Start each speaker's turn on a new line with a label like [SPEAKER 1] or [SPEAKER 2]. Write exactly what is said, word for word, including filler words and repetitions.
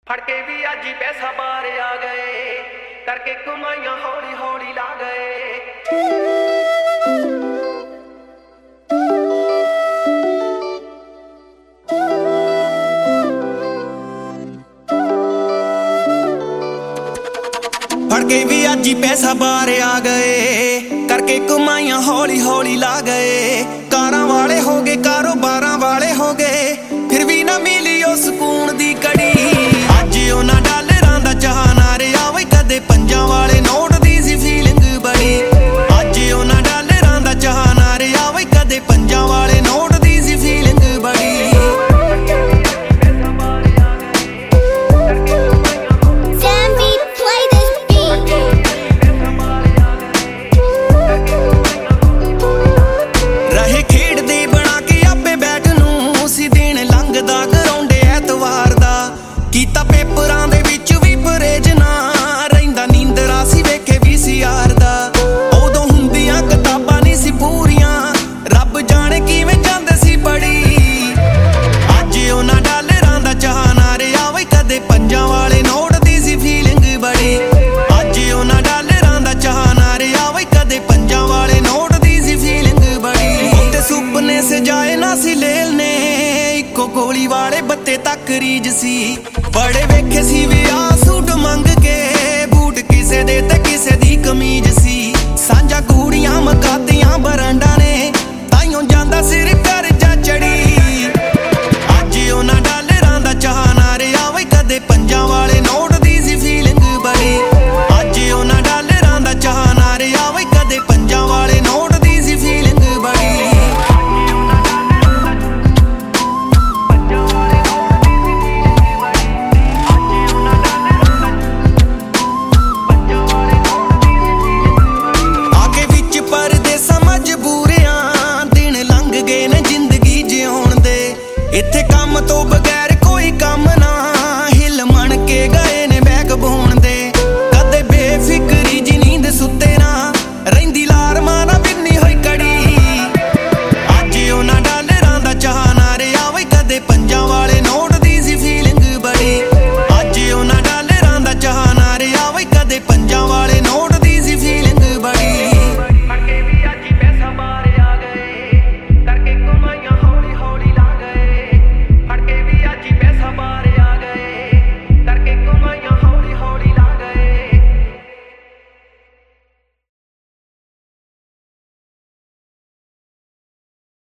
[SPEAKER 1] फड़ के भी अज ही पैसा बाहर आ गए, करके कमाइयां हौली हौली ला गए। फड़ के भी अज ही पैसा बाहर आ गए, करके कमाइयां हौली हौली ला गए। कारां वाले हो गए, कारोबारां वाले हो गए, फिर भी ना मिली ओ सुकून दी कड़ी। अज उन्हां डालरां दा चाह ना रहा वे, कदे पंजां वाले नोट दी सी फीलिंग बड़ी। अज उन्हां डालरां दा चाह ना रहा वे, कदे पंजां वाले नोट दी सी फीलिंग बड़ी। कीता पेपरां दे विच भी परहेज ना रहिंदा, नींदरा सी वेखे वी सी आर दा। उदों हुंदियां किताबां नहीं सी पूरियां, रब जाने किवें जांदे सी पढ़ी। अज उन्हां डालरां दा चाह ना रहा वे, कदे पंजां वाले नोट दी सी फीलिंग बड़ी। अज उन्हां डालरां दा चाह ना रहा वे, कदे पंजां वाले नोट दी सी फीलिंग बड़ी। ते सुपने सजाए ना सी लेल ने, इक्को गोली वाले बत्ते तक रीज सी। बड़े वेखे सी विआह सूट मंग के, बूट किसे दे ते किसे दी कमीज सी। सांझा कूड़ियां मकातियां बरंडा ने, ताइयों जांदा सिर करजा चढ़ी। अज उन्हां डालरां दा चाह ना रहा वे, कदे पंजां वाले नोट दी सी फीलिंग बड़ी। अज उन्हां डालरां दा चाह ना रहा वे, कदे पंजां वाले नोट दी सी फीलिंग बड़ी। इत्थे काम तो